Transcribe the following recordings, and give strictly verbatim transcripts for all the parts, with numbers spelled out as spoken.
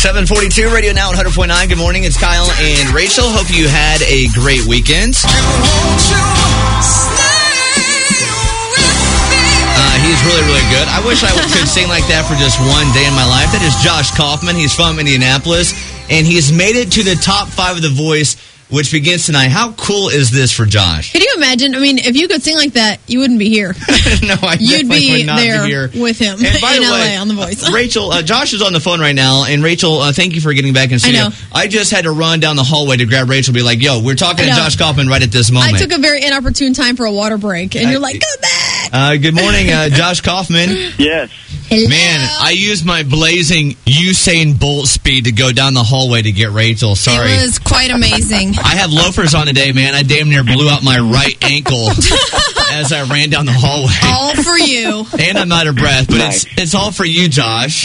seven forty-two, Radio Now one hundred point nine. Good morning, it's Kyle and Rachel. Hope you had a great weekend. Uh, he's really, really good. I wish I could sing like that for just one day in my life. That is Josh Kaufman. He's from Indianapolis, and he's made it to the top five of The Voice, which begins tonight. How cool is this for Josh? Can you imagine? I mean, if you could sing like that, you wouldn't be here. No, I You'd definitely be would not there be here with him and by in the L A way, on The Voice. Rachel, uh, Josh is on the phone right now, and Rachel, uh, thank you for getting back in studio. I know. I just had to run down the hallway to grab Rachel and be like, yo, we're talking to Josh Kaufman right at this moment. I took a very inopportune time for a water break, and I, you're like, come back! Uh, good morning, uh, Josh Kaufman. Yes. Hello. Man, I used my blazing Usain Bolt speed to go down the hallway to get Rachel. Sorry. It was quite amazing. I have loafers on today, man. I damn near blew out my right ankle as I ran down the hallway. All for you. And I'm out of breath, but Nice. it's it's all for you, Josh.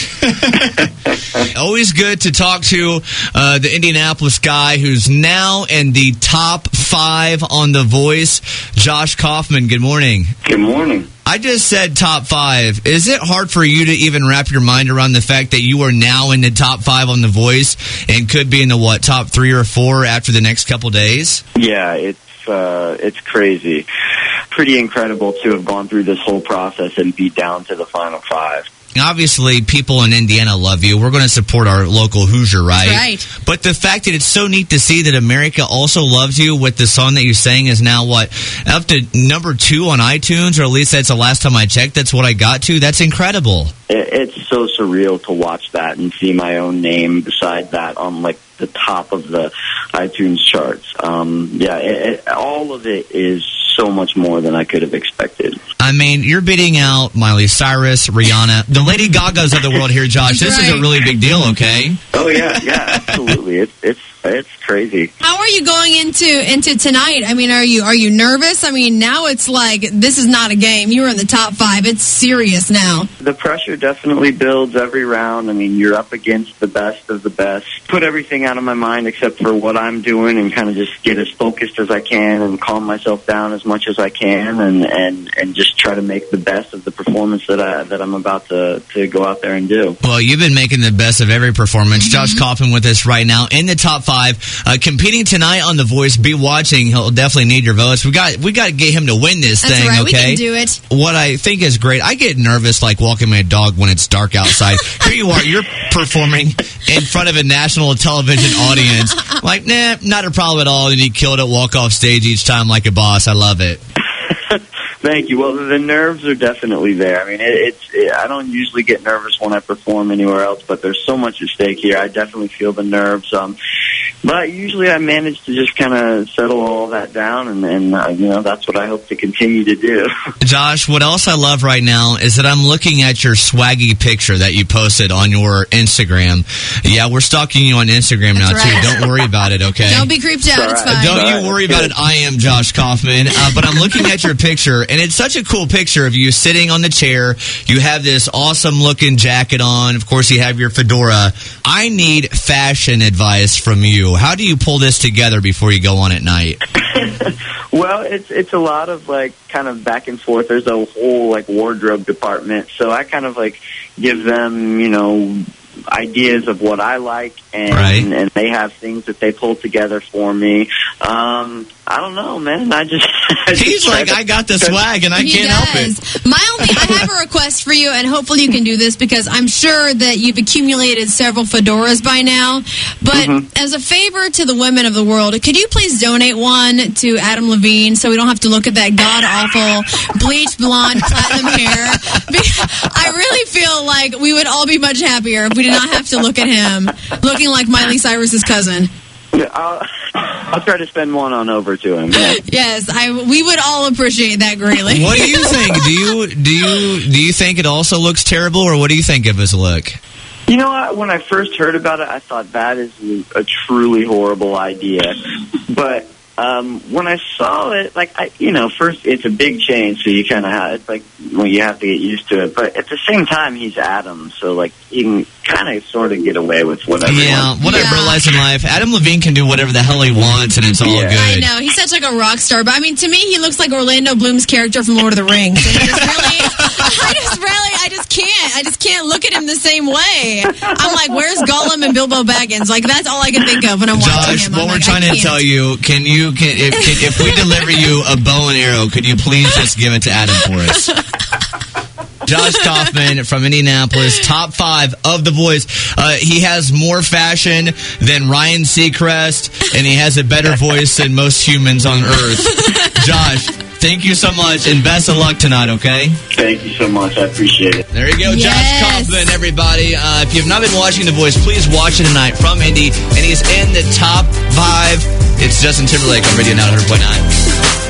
Always good to talk to uh, the Indianapolis guy who's now in the top five on The Voice, Josh Kaufman. Good morning. Good morning. I just said top five. Is it hard for you to even wrap your mind around the fact that you are now in the top five on The Voice and could be in the, what, top three or four after the next couple days? Yeah, it's uh, it's crazy. Pretty incredible to have gone through this whole process and be down to the final five. Obviously, people in Indiana love you. We're going to support our local Hoosier, right? Right. But the fact that it's so neat to see that America also loves you with the song that you sang is now, what, up to number two on iTunes, or at least that's the last time I checked. That's what I got to. That's incredible. It, it's so surreal to watch that and see my own name beside that on, like, the top of the iTunes charts. Um, yeah, it, it, all of it is so much more than I could have expected. I mean, you're beating out Miley Cyrus, Rihanna, the Lady Gagas of the world here, Josh. This Right. is a really big deal, okay? Oh, yeah, yeah, absolutely. It's it's it's crazy. How are you going into into tonight? I mean, are you are you nervous? I mean, now it's like, this is not a game. You were in the top five. It's serious now. The pressure definitely builds every round. I mean, you're up against the best of the best. Put everything out of my mind except for what I'm doing and kind of just get as focused as I can and calm myself down as much as I can and, and, and just try to make the best of the performance that, I, that I'm about to, to go out there and do. Well, you've been making the best of every performance. Mm-hmm. Josh Kaufman with us right now in the top five. Uh, competing tonight on The Voice. Be watching. He'll definitely need your votes. We got we got to get him to win this That's thing, right. okay? We can do it. What I think is great, I get nervous like walking my dog when it's dark outside. Here you are, you're performing in front of a national television audience. Like, nah, not a problem at all. And you killed it, walk off stage each time like a boss. I love it. Thank you. Well, the nerves are definitely there. I mean, it, it's. It, I don't usually get nervous when I perform anywhere else, but there's so much at stake here. I definitely feel the nerves. Um, but usually I manage to just kind of settle all that down, and, and uh, you know, that's what I hope to continue to do. Josh, what else I love right now is that I'm looking at your swaggy picture that you posted on your Instagram. Yeah, we're stalking you on Instagram That's now, right. too. Don't worry about it, okay? Don't be creeped out. All It's right. fine. Don't Right. you worry about it. I am Josh Kaufman. Uh, but I'm looking at your picture, and it's such a cool picture of you sitting on the chair. You have this awesome-looking jacket on. Of course, you have your fedora. I need fashion advice from you. How do you pull this together before you go on at night? Well, it's it's a lot of like kind of back and forth. There's a whole like wardrobe department, so I kind of like give them, you know, ideas of what I like, and Right. and they have things that they pull together for me. Um, I don't know, man. I just I just He's try like, to- I got the swag, and I He can't help it. does. My only, I have a request for you, and hopefully you can do this because I'm sure that you've accumulated several fedoras by now. But Mm-hmm. as a favor to the women of the world, could you please donate one to Adam Levine so we don't have to look at that god awful bleached blonde platinum hair? I really feel like we would all be much happier if we did not have to look at him looking like Miley Cyrus's cousin. I'll, I'll try to spend one on over to him. Yeah. Yes, I. We would all appreciate that greatly. What do you think? Do you do you do you think it also looks terrible, or what do you think of his look? You know what? When I first heard about it, I thought that is a truly horrible idea. But um, when I saw it, like, I, you know, first it's a big change, so you kind of have, it's like, well, you have to get used to it. But at the same time, he's Adam, so like, you can kind of sort of get away with whatever. Yeah, what Yeah. I realized in life, Adam Levine can do whatever the hell he wants, and it's all Yeah. good. I know. He's such like a rock star. But I mean, to me, he looks like Orlando Bloom's character from Lord of the Rings. And I just really, I just really, I just can't. I just can't look at him the same way. I'm like, where's Gollum and Bilbo Baggins? Like, that's all I can think of when I'm watching Josh, him. what I'm we're like, trying I to can't. tell you, can you, can, if, can, if we deliver you a bow and arrow, could you please just give it to Adam for us? Josh Kaufman from Indianapolis, top five of the boys. Uh, he has more fashion than Ryan Seacrest, and he has a better voice than most humans on Earth. Josh, thank you so much, and best of luck tonight, okay? Thank you so much. I appreciate it. There you go, Yes. Josh Kaufman, everybody. Uh, if you've not been watching The Voice, please watch it tonight from Indy, and he's in the top five. It's Justin Timberlake on Radio nine hundred point nine.